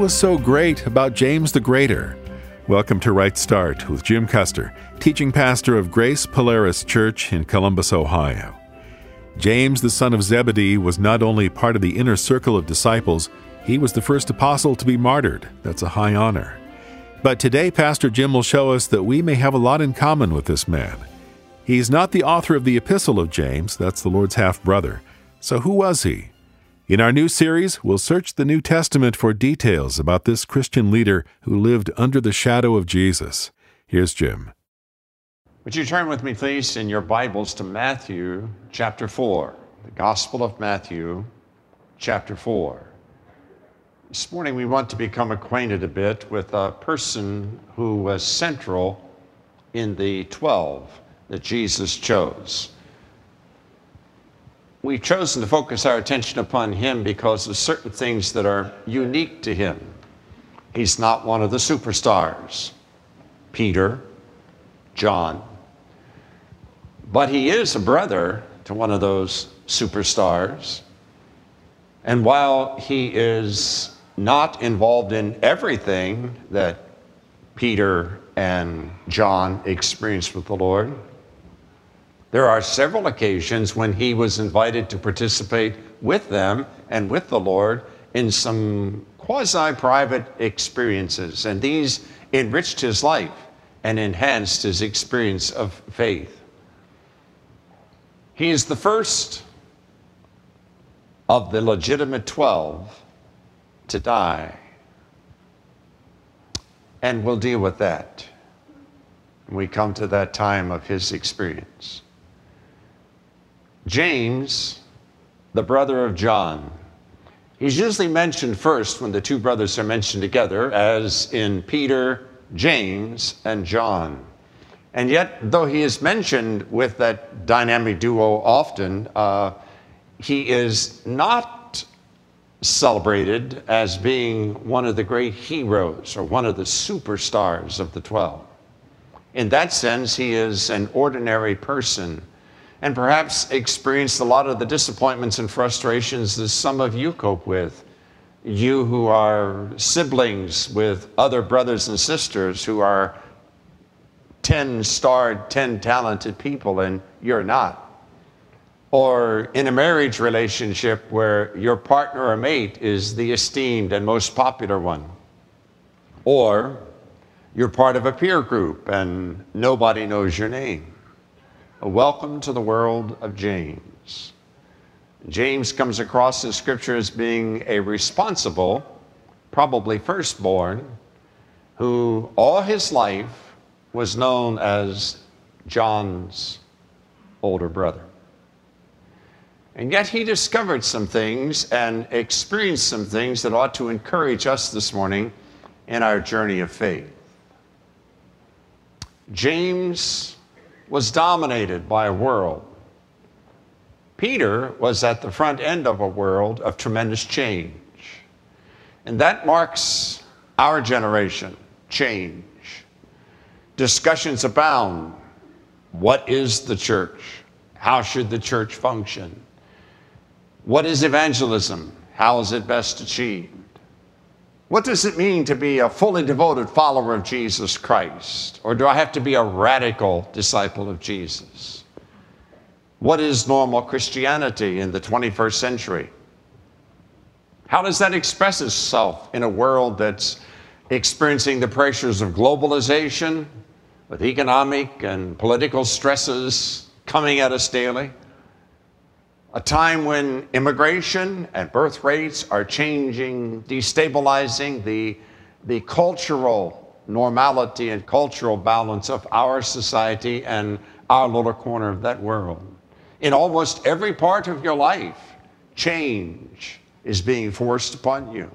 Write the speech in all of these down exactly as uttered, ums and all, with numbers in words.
was so great about James the Greater? Welcome to Right Start with Jim Custer, teaching pastor of Grace Polaris Church in Columbus, Ohio. James, the son of Zebedee, was not only part of the inner circle of disciples, he was the first apostle to be martyred. That's a high honor. But today, Pastor Jim will show us that we may have a lot in common with this man. He's not the author of the Epistle of James, that's the Lord's half-brother. So who was he? In our new series, we'll search the New Testament for details about this Christian leader who lived under the shadow of Jesus. Here's Jim. Would you turn with me, please, in your Bibles to Matthew chapter four, the Gospel of Matthew chapter four. This morning we want to become acquainted a bit with a person who was central in the twelve that Jesus chose. We've chosen to focus our attention upon him because of certain things that are unique to him. He's not one of the superstars, Peter, John, but he is a brother to one of those superstars. And while he is not involved in everything that Peter and John experienced with the Lord, there are several occasions when he was invited to participate with them and with the Lord in some quasi-private experiences, and these enriched his life and enhanced his experience of faith. He is the first of the legitimate twelve to die, and we'll deal with that when we come to that time of his experience. James, the brother of John. He's usually mentioned first when the two brothers are mentioned together, as in Peter, James, and John. And yet, though he is mentioned with that dynamic duo often, uh, he is not celebrated as being one of the great heroes or one of the superstars of the twelve. In that sense, he is an ordinary person, and perhaps experienced a lot of the disappointments and frustrations that some of you cope with. You who are siblings with other brothers and sisters who are ten-starred, ten-talented people, and you're not. Or in a marriage relationship where your partner or mate is the esteemed and most popular one. Or you're part of a peer group and nobody knows your name. Welcome to the world of James. James comes across in Scripture as being a responsible, probably firstborn, who all his life was known as John's older brother. And yet he discovered some things and experienced some things that ought to encourage us this morning in our journey of faith. James was dominated by a world. Peter was at the front end of a world of tremendous change. And that marks our generation, change. Discussions abound. What is the church? How should the church function? What is evangelism? How is it best achieved? What does it mean to be a fully devoted follower of Jesus Christ? Or do I have to be a radical disciple of Jesus? What is normal Christianity in the twenty-first century? How does that express itself in a world that's experiencing the pressures of globalization, with economic and political stresses coming at us daily? A time when immigration and birth rates are changing, destabilizing the, the cultural normality and cultural balance of our society and our little corner of that world. In almost every part of your life, change is being forced upon you.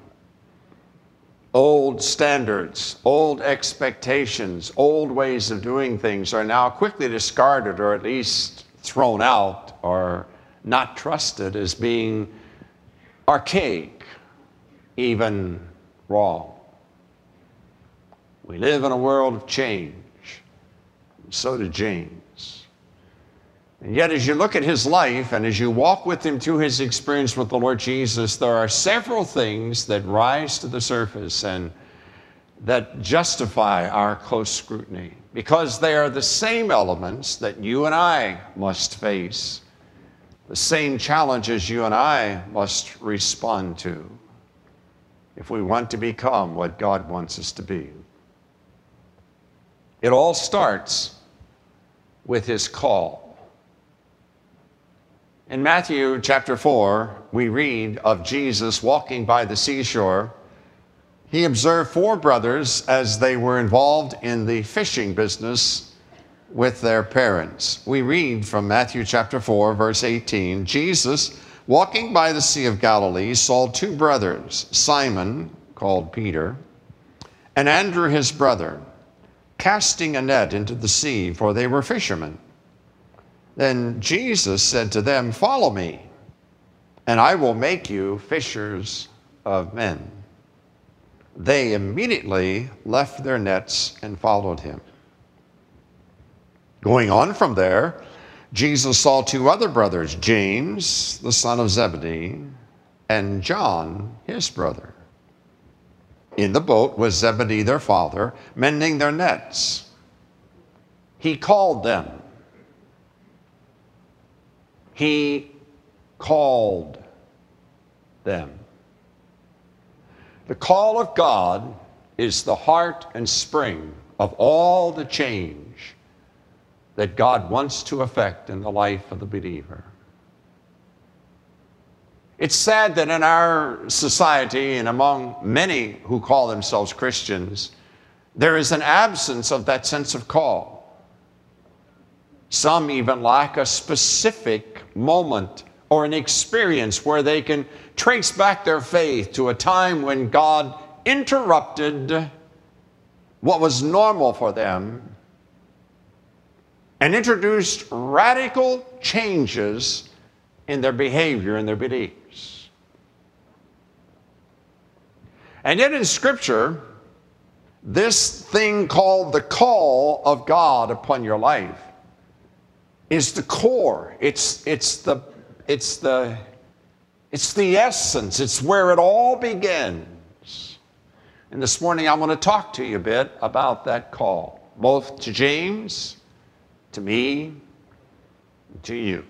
Old standards, old expectations, old ways of doing things are now quickly discarded, or at least thrown out, or not trusted as being archaic, even wrong. We live in a world of change. So did James. And yet, as you look at his life and as you walk with him through his experience with the Lord Jesus, there are several things that rise to the surface and that justify our close scrutiny, because they are the same elements that you and I must face, the same challenges you and I must respond to if we want to become what God wants us to be. It all starts with his call. In Matthew chapter four, we read of Jesus walking by the seashore. He observed four brothers as they were involved in the fishing business with their parents. We read from Matthew chapter four, verse eighteen, Jesus, walking by the Sea of Galilee, saw two brothers, Simon, called Peter, and Andrew his brother, casting a net into the sea, for they were fishermen. Then Jesus said to them, "Follow me, and I will make you fishers of men." They immediately left their nets and followed him. Going on from there, Jesus saw two other brothers, James, the son of Zebedee, and John, his brother. In the boat was Zebedee, their father, mending their nets. He called them. He called them. The call of God is the heart and spring of all the change that God wants to effect in the life of the believer. It's sad that in our society and among many who call themselves Christians, there is an absence of that sense of call. Some even lack a specific moment or an experience where they can trace back their faith to a time when God interrupted what was normal for them and introduced radical changes in their behavior and their beliefs. And yet in Scripture, this thing called the call of God upon your life is the core. It's, it's, the, it's, the, it's the essence. It's where it all begins. And this morning I want to talk to you a bit about that call, both to James, to me, to you.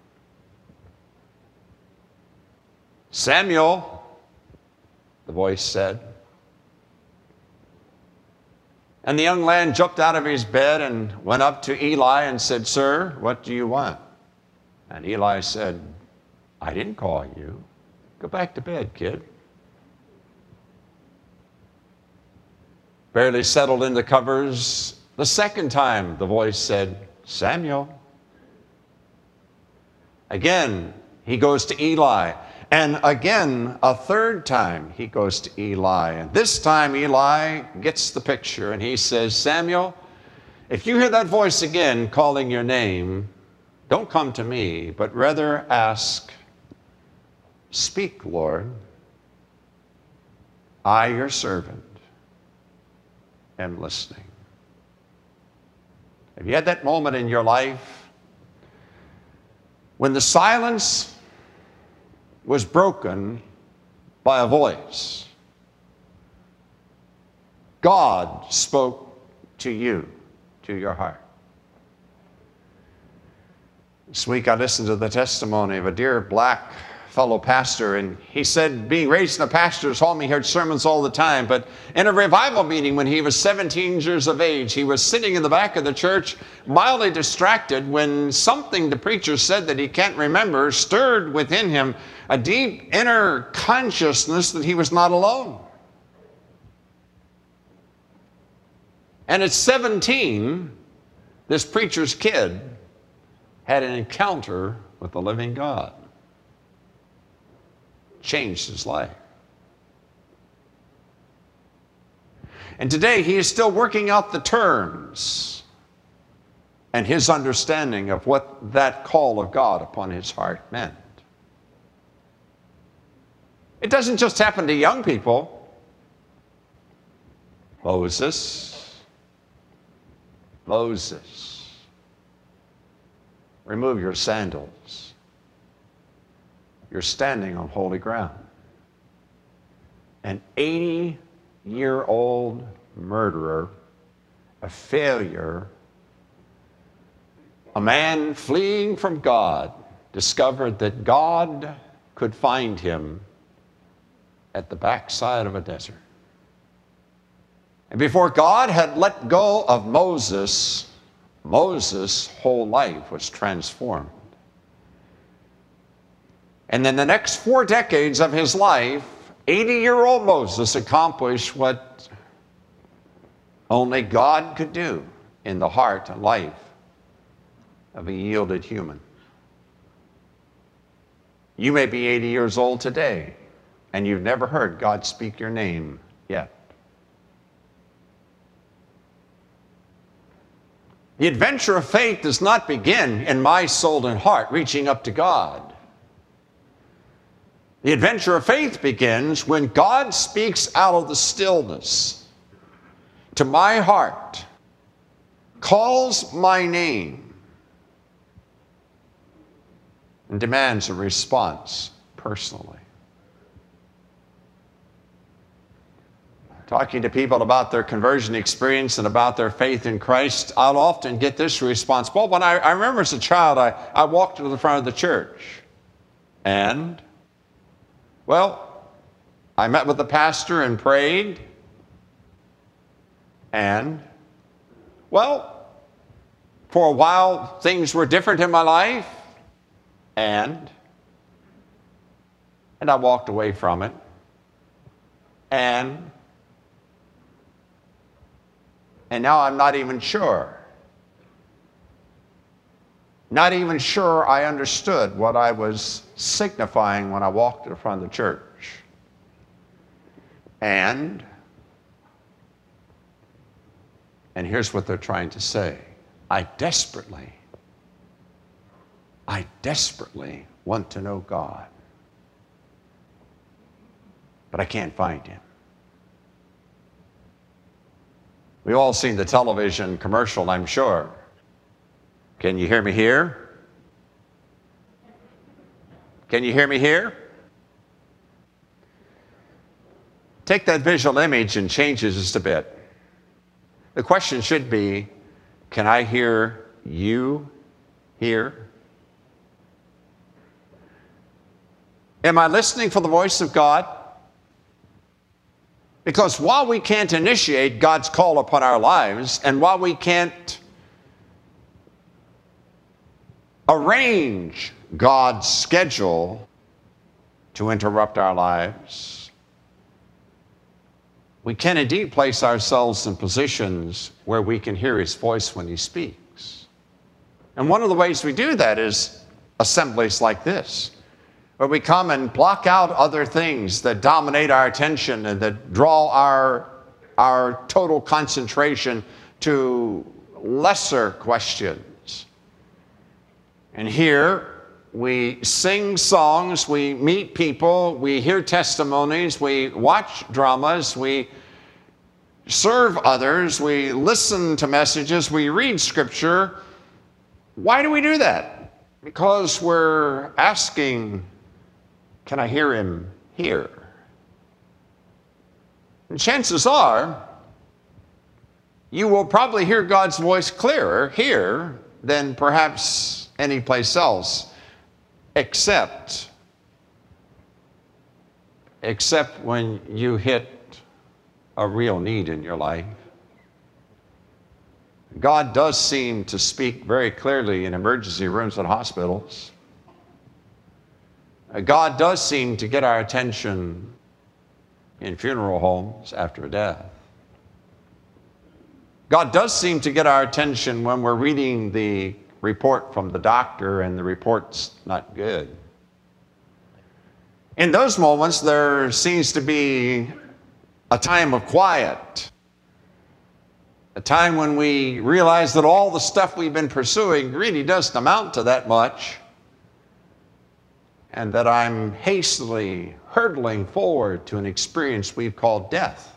"Samuel," the voice said. And the young man jumped out of his bed and went up to Eli and said, "Sir, what do you want?" And Eli said, "I didn't call you. Go back to bed, kid." Barely settled in the covers, the second time the voice said, "Samuel." Again, he goes to Eli. And again, a third time, he goes to Eli. And this time, Eli gets the picture, and he says, "Samuel, if you hear that voice again calling your name, don't come to me, but rather ask, 'Speak, Lord. I, your servant, am listening.'" Have you had that moment in your life when the silence was broken by a voice? God spoke to you, to your heart. This week I listened to the testimony of a dear black fellow pastor, and he said, being raised in a pastor's home, he heard sermons all the time, but in a revival meeting when he was seventeen years of age, he was sitting in the back of the church, mildly distracted, when something the preacher said that he can't remember stirred within him a deep inner consciousness that he was not alone. And at seventeen, this preacher's kid had an encounter with the living God. Changed his life. And today he is still working out the terms and his understanding of what that call of God upon his heart meant. It doesn't just happen to young people. Moses, Moses. remove your sandals. You're standing on holy ground. An eighty-year-old murderer, a failure, a man fleeing from God, discovered that God could find him at the backside of a desert. And before God had let go of Moses, Moses' whole life was transformed. And in the next four decades of his life, eighty-year-old Moses accomplished what only God could do in the heart and life of a yielded human. You may be eighty years old today, and you've never heard God speak your name yet. The adventure of faith does not begin in my soul and heart reaching up to God. The adventure of faith begins when God speaks out of the stillness to my heart, calls my name, and demands a response personally. Talking to people about their conversion experience and about their faith in Christ, I'll often get this response. Well, when I, I remember as a child, I, I walked to the front of the church. And, well, I met with the pastor and prayed. And, well, for a while, things were different in my life. And, and I walked away from it. And, And now I'm not even sure. Not even sure I understood what I was signifying when I walked to the front of the church. And, and here's what they're trying to say. I desperately, I desperately want to know God. But I can't find him. We've all seen the television commercial, I'm sure. Can you hear me here? Can you hear me here? Take that visual image and change it just a bit. The question should be, can I hear you here? Am I listening for the voice of God? Because while we can't initiate God's call upon our lives, and while we can't arrange God's schedule to interrupt our lives, we can indeed place ourselves in positions where we can hear his voice when he speaks. And one of the ways we do that is assemblies like this, where we come and block out other things that dominate our attention and that draw our, our total concentration to lesser questions. And here we sing songs, we meet people, we hear testimonies, we watch dramas, we serve others, we listen to messages, we read scripture. Why do we do that? Because we're asking, can I hear him here? And chances are, you will probably hear God's voice clearer here than perhaps any place else, except, except when you hit a real need in your life. God does seem to speak very clearly in emergency rooms at hospitals. God does seem to get our attention in funeral homes after a death. God does seem to get our attention when we're reading the report from the doctor and the report's not good. In those moments, there seems to be a time of quiet, a time when we realize that all the stuff we've been pursuing really doesn't amount to that much, and that I'm hastily hurtling forward to an experience we've called death.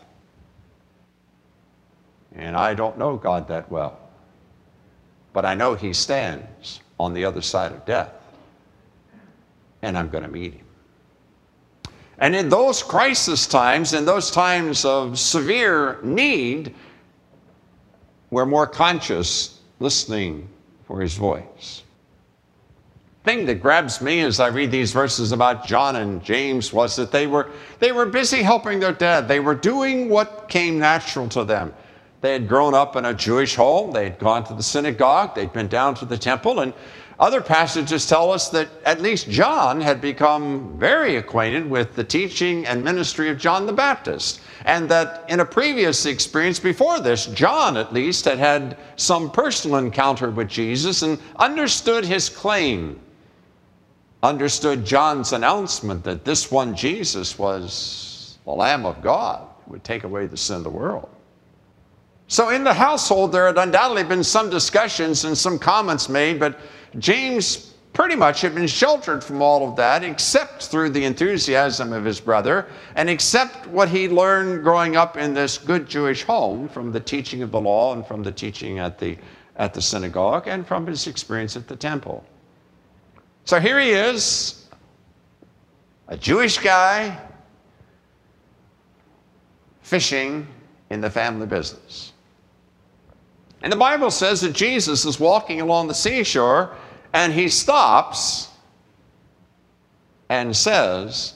And I don't know God that well, but I know he stands on the other side of death, and I'm going to meet him. And in those crisis times, in those times of severe need, we're more conscious listening for his voice. The thing that grabs me as I read these verses about John and James was that they were, they were busy helping their dad. They were doing what came natural to them. They had grown up in a Jewish home. They had gone to the synagogue. They'd been down to the temple. And other passages tell us that at least John had become very acquainted with the teaching and ministry of John the Baptist. And that in a previous experience before this, John at least had had some personal encounter with Jesus and understood his claim, understood John's announcement that this one Jesus was the Lamb of God who would take away the sin of the world. So in the household, there had undoubtedly been some discussions and some comments made, but James pretty much had been sheltered from all of that, except through the enthusiasm of his brother, and except what he learned growing up in this good Jewish home from the teaching of the law and from the teaching at the, at the synagogue and from his experience at the temple. So here he is, a Jewish guy fishing in the family business. And the Bible says that Jesus is walking along the seashore and he stops and says,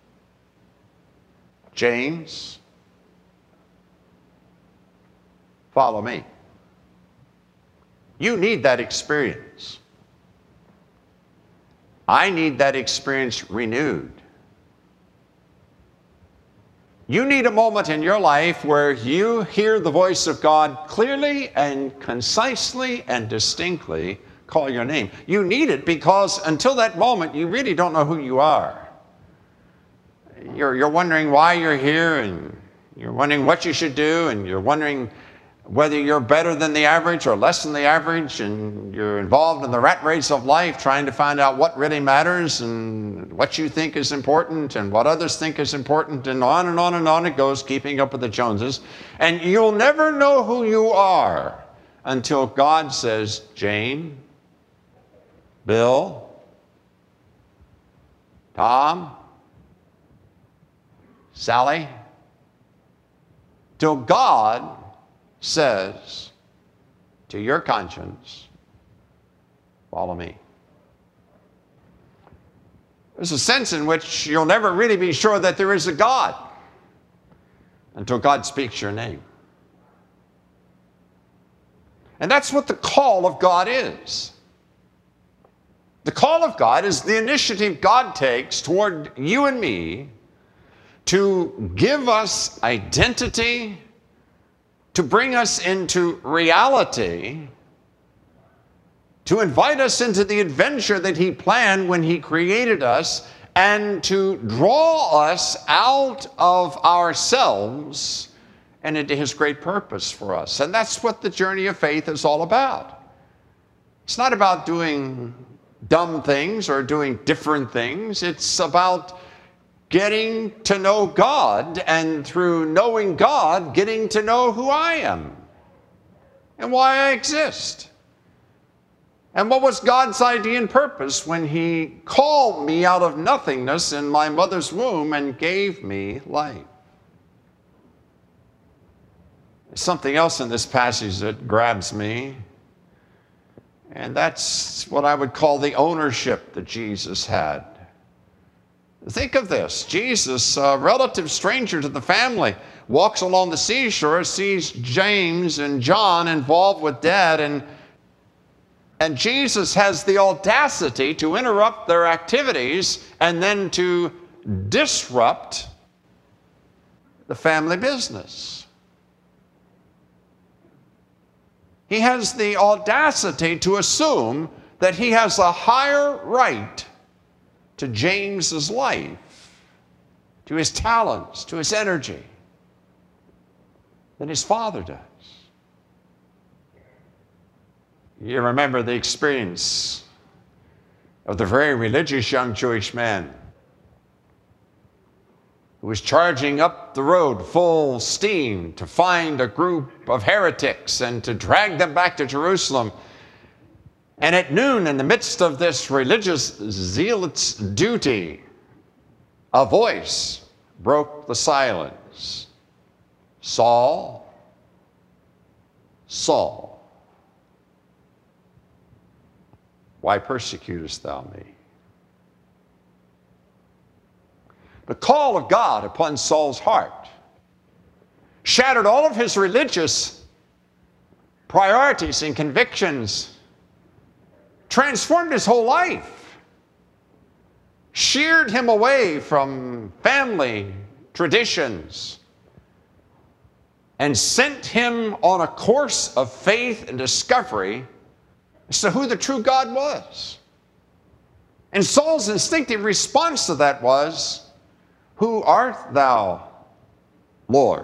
James, follow me. You need that experience. I need that experience renewed. You need a moment in your life where you hear the voice of God clearly and concisely and distinctly call your name. You need it because until that moment, you really don't know who you are. You're, you're wondering why you're here, and you're wondering what you should do, and you're wondering whether you're better than the average or less than the average, and you're involved in the rat race of life trying to find out what really matters and what you think is important and what others think is important, and on and on and on it goes, keeping up with the Joneses. And you'll never know who you are until God says, Jane, Bill, Tom, Sally, till God says to your conscience, follow me. There's a sense in which you'll never really be sure that there is a God until God speaks your name. And that's what the call of God is. The call of God is the initiative God takes toward you and me to give us identity, to bring us into reality, to invite us into the adventure that he planned when he created us, and to draw us out of ourselves and into his great purpose for us. And that's what the journey of faith is all about. It's not about doing dumb things or doing different things. It's about getting to know God, and through knowing God, getting to know who I am and why I exist. And what was God's idea and purpose when he called me out of nothingness in my mother's womb and gave me life? There's something else in this passage that grabs me, and that's what I would call the ownership that Jesus had. Think of this. Jesus, a relative stranger to the family, walks along the seashore, sees James and John involved with Dad, and, and Jesus has the audacity to interrupt their activities and then to disrupt the family business. He has the audacity to assume that he has a higher right to James's life, to his talents, to his energy, than his father does. You remember the experience of the very religious young Jewish man who was charging up the road full steam to find a group of heretics and to drag them back to Jerusalem. And at noon, in the midst of this religious zealot's duty, a voice broke the silence. Saul, Saul, why persecutest thou me? The call of God upon Saul's heart shattered all of his religious priorities and convictions, transformed his whole life, sheared him away from family traditions, and sent him on a course of faith and discovery as to who the true God was. And Saul's instinctive response to that was, "Who art thou, Lord?"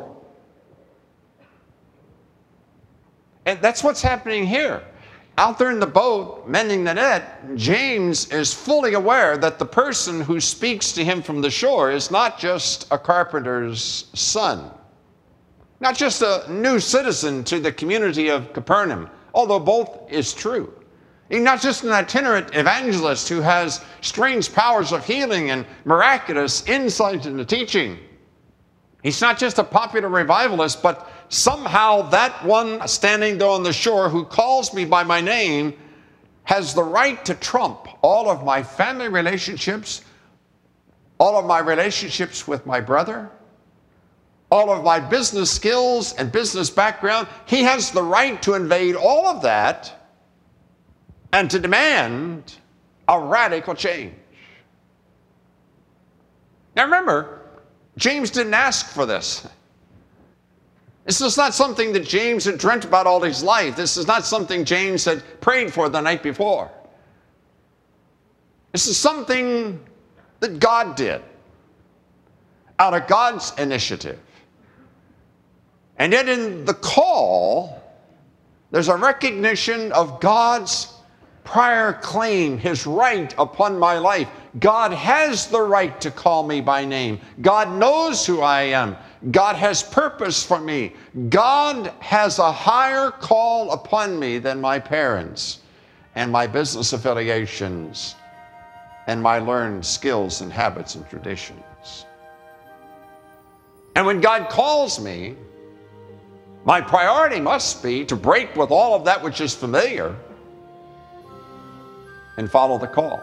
And that's what's happening here. Out there in the boat, mending the net, James is fully aware that the person who speaks to him from the shore is not just a carpenter's son, not just a new citizen to the community of Capernaum, although both is true. He's not just an itinerant evangelist who has strange powers of healing and miraculous insight into teaching. He's not just a popular revivalist, but somehow that one standing there on the shore who calls me by my name has the right to trump all of my family relationships, all of my relationships with my brother, all of my business skills and business background. He has the right to invade all of that and to demand a radical change. Now remember, James didn't ask for this. This is not something that James had dreamt about all his life. This is not something James had prayed for the night before. This is something that God did out of God's initiative. And yet in the call, there's a recognition of God's prior claim, his right upon my life. God has the right to call me by name. God knows who I am. God has purpose for me. God has a higher call upon me than my parents and my business affiliations and my learned skills and habits and traditions. And when God calls me, my priority must be to break with all of that which is familiar and follow the call.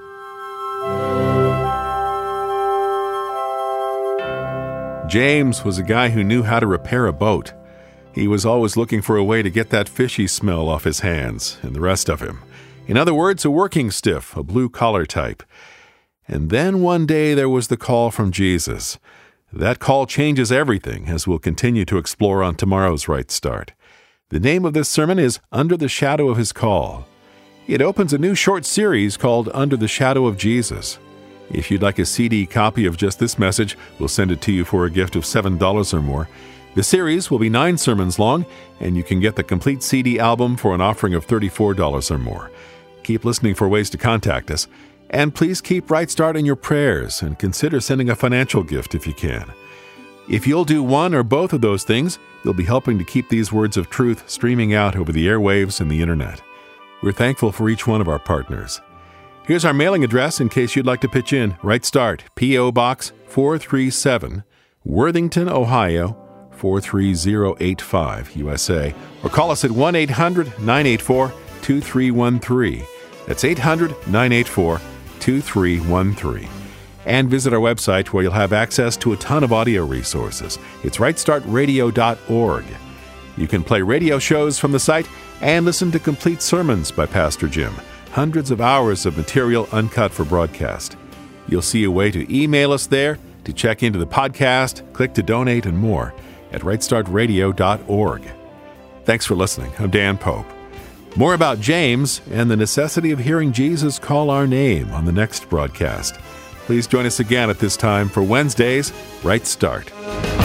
James was a guy who knew how to repair a boat. He was always looking for a way to get that fishy smell off his hands and the rest of him. In other words, a working stiff, a blue-collar type. And then one day there was the call from Jesus. That call changes everything, as we'll continue to explore on tomorrow's Right Start. The name of this sermon is Under the Shadow of His Call. It opens a new short series called Under the Shadow of Jesus. If you'd like a C D copy of just this message, we'll send it to you for a gift of seven dollars or more. The series will be nine sermons long, and you can get the complete C D album for an offering of thirty-four dollars or more. Keep listening for ways to contact us. And please keep Right Start in your prayers and consider sending a financial gift if you can. If you'll do one or both of those things, you'll be helping to keep these words of truth streaming out over the airwaves and the internet. We're thankful for each one of our partners. Here's our mailing address in case you'd like to pitch in. Right Start, P O. Box four three seven, Worthington, Ohio, four three zero eight five, U S A. Or call us at one eight hundred nine eight four two three one three. That's eight hundred nine eight four two three one three. And visit our website where you'll have access to a ton of audio resources. It's right start radio dot org. You can play radio shows from the site and listen to complete sermons by Pastor Jim. Hundreds of hours of material uncut for broadcast. You'll see a way to email us there, to check into the podcast, click to donate, and more at right start radio dot org. Thanks for listening. I'm Dan Pope. More about James and the necessity of hearing Jesus call our name on the next broadcast. Please join us again at this time for Wednesday's Right Start.